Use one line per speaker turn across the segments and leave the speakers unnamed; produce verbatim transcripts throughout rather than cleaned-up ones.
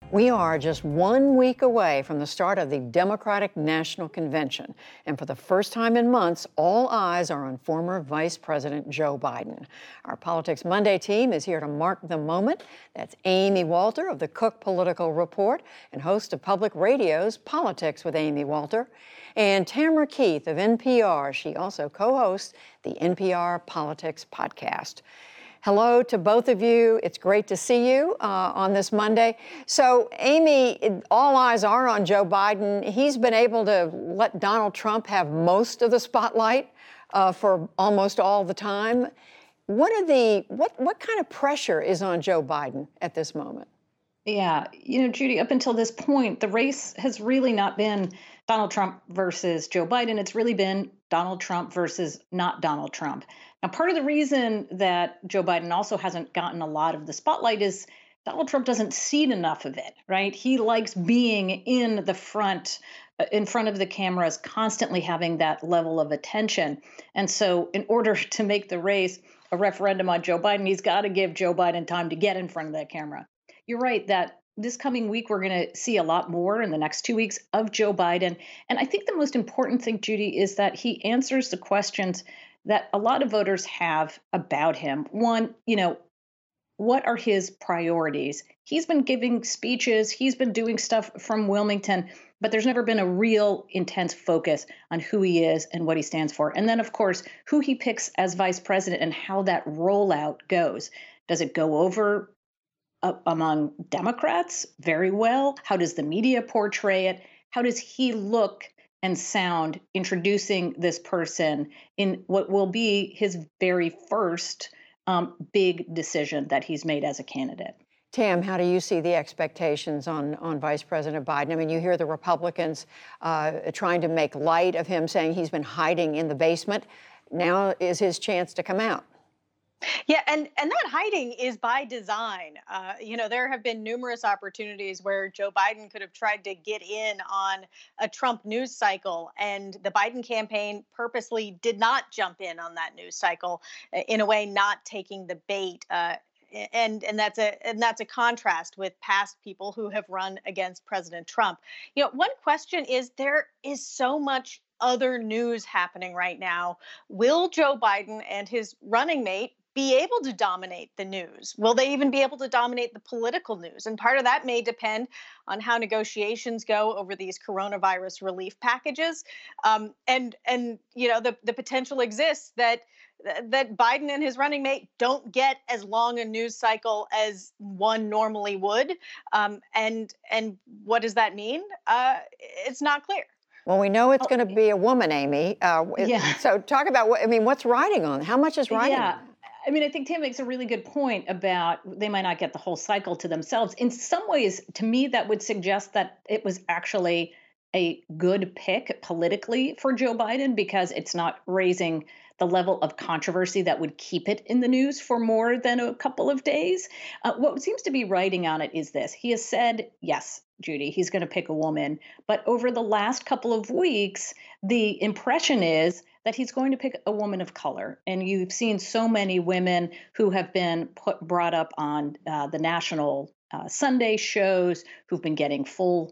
We are just one week away from the start of the Democratic National Convention. And for the first time in months, all eyes are on former Vice President Joe Biden. Our Politics Monday team is here to mark the moment. That's Amy Walter of the Cook Political Report and host of Public Radio's Politics with Amy Walter. And Tamara Keith of N P R. She also co-hosts the N P R Politics Podcast. Hello to both of you. It's great to see you uh, on this Monday. So, Amy, it, all eyes are on Joe Biden. He's been able to let Donald Trump have most of the spotlight uh, for almost all the time. What are the what what kind of pressure is on Joe Biden at this moment?
Yeah, you know, Judy, up until this point, the race has really not been Donald Trump versus Joe Biden. It's really been Donald Trump versus not Donald Trump. Now, part of the reason that Joe Biden also hasn't gotten a lot of the spotlight is Donald Trump doesn't see enough of it, right? He likes being in the front, uh, in front of the cameras, constantly having that level of attention. And so in order to make the race a referendum on Joe Biden, he's got to give Joe Biden time to get in front of that camera. You're right that this coming week, we're going to see a lot more in the next two weeks of Joe Biden. And I think the most important thing, Judy, is that he answers the questions that a lot of voters have about him. One, you know, what are his priorities? He's been giving speeches, he's been doing stuff from Wilmington, but there's never been a real intense focus on who he is and what he stands for. And then, of course, who he picks as vice president and how that rollout goes. Does it go over uh, among Democrats very well? How does the media portray it? How does he look and sound introducing this person in what will be his very first um, big decision that he's made as a candidate?
Tam, how do you see the expectations on, on Vice President Biden? I mean, you hear the Republicans uh, trying to make light of him, saying he's been hiding in the basement. Now is his chance to come out.
Yeah, and and that hiding is by design. Uh, you know, there have been numerous opportunities where Joe Biden could have tried to get in on a Trump news cycle, and the Biden campaign purposely did not jump in on that news cycle, uh, in a way, not taking the bait. Uh, and and that's a and that's a contrast with past people who have run against President Trump. You know, one question is there is so much other news happening right now. Will Joe Biden and his running mate be able to dominate the news? Will they even be able to dominate the political news? And part of that may depend on how negotiations go over these coronavirus relief packages. Um, and and you know the the potential exists that that Biden and his running mate don't get as long a news cycle as one normally would. Um, and and what does that mean? Uh, it's not clear.
Well, we know it's
Oh,
going to be a woman, Amy. Uh,
yeah.
so talk about what, I mean, what's riding on? How much is riding
Yeah.
on?
I mean, I think Tim makes a really good point about they might not get the whole cycle to themselves. In some ways, to me, that would suggest that it was actually a good pick politically for Joe Biden because it's not raising the level of controversy that would keep it in the news for more than a couple of days. Uh, what seems to be writing on it is this. He has said, yes, Judy, he's going to pick a woman. But over the last couple of weeks, the impression is that he's going to pick a woman of color. And you've seen so many women who have been put brought up on uh, the national uh, Sunday shows, who've been getting full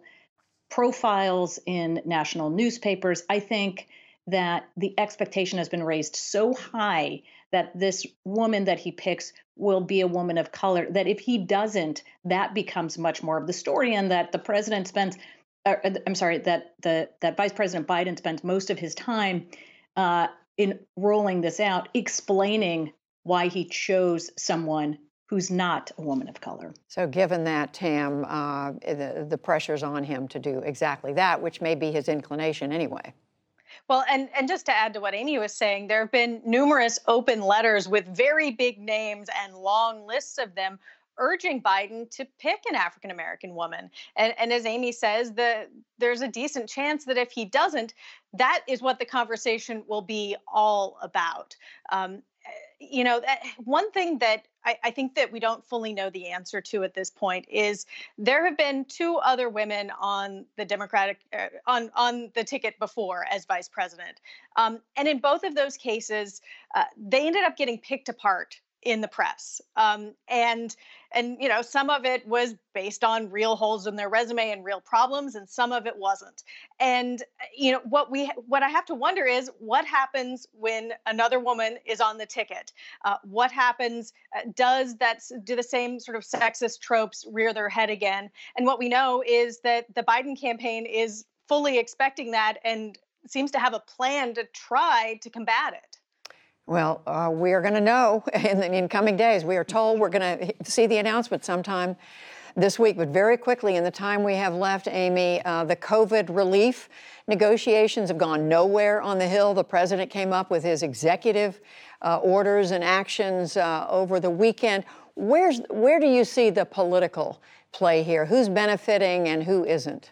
profiles in national newspapers. I think that the expectation has been raised so high that this woman that he picks will be a woman of color, that if he doesn't, that becomes much more of the story, and that the president spends, uh, I'm sorry, that the that Vice President Biden spends most of his time uh, in rolling this out, explaining why he chose someone who's not a woman of color.
So given that, Tam, uh, the, the pressure's on him to do exactly that, which may be his inclination anyway.
Well, and, and just to add to what Amy was saying, there have been numerous open letters with very big names and long lists of them urging Biden to pick an African American woman. And, and as Amy says, the, there's a decent chance that if he doesn't, that is what the conversation will be all about. Um, you know, that, one thing that I, I think that we don't fully know the answer to at this point is there have been two other women on the Democratic uh, on on the ticket before as vice president, um, and in both of those cases, uh, they ended up getting picked apart in the press. Um, and and you know, some of it was based on real holes in their resume and real problems, and some of it wasn't. And you know, what we what I have to wonder is what happens when another woman is on the ticket. Uh, what happens? Uh, does that do the same sort of sexist tropes rear their head again? And what we know is that the Biden campaign is fully expecting that and seems to have a plan to try to combat it.
Well, uh, we are going to know in the in coming days. We are told we're going to see the announcement sometime this week, but very quickly in the time we have left, Amy, uh, the COVID relief negotiations have gone nowhere on the Hill. The president came up with his executive uh, orders and actions uh, over the weekend. Where's, where do you see the political play here? Who's benefiting and who isn't?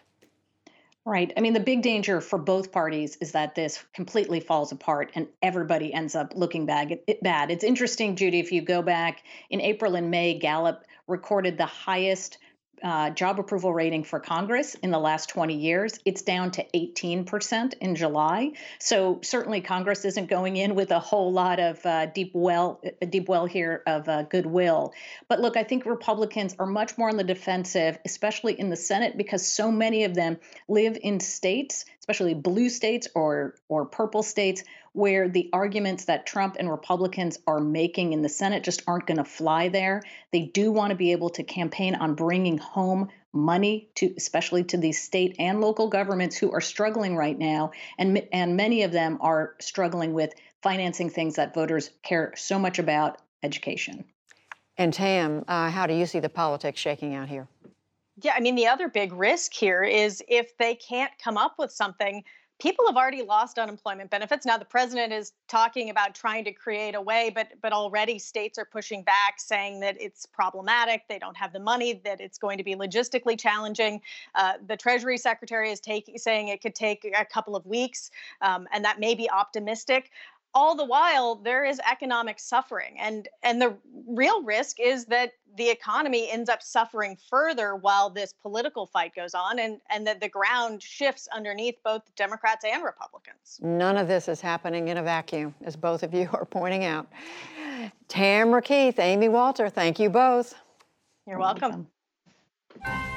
Right. I mean, the big danger for both parties is that this completely falls apart and everybody ends up looking bad. It, bad. It's interesting, Judy, if you go back in April and May, Gallup recorded the highest uh, job approval rating for Congress in the last twenty years. It's down to eighteen percent in July. So certainly Congress isn't going in with a whole lot of uh, deep well, a deep well here of uh, goodwill. But look, I think Republicans are much more on the defensive, especially in the Senate, because so many of them live in states, especially blue states or or purple states, where the arguments that Trump and Republicans are making in the Senate just aren't going to fly there. They do want to be able to campaign on bringing home money to, especially to these state and local governments who are struggling right now, and and many of them are struggling with financing things that voters care so much about, education.
And Tam, uh, how do you see the politics shaking out here?
Yeah, I mean, the other big risk here is if they can't come up with something. People have already lost unemployment benefits. Now the president is talking about trying to create a way, but but already states are pushing back, saying that it's problematic. They don't have the money, that it's going to be logistically challenging. Uh, the Treasury Secretary is taking saying it could take a couple of weeks, um, and that may be optimistic. All the while, there is economic suffering, and and the real risk is that the economy ends up suffering further while this political fight goes on, and and that the ground shifts underneath both Democrats and Republicans.
None of this is happening in a vacuum, as both of you are pointing out. Tamara Keith, Amy Walter, thank you both.
You're welcome.
welcome.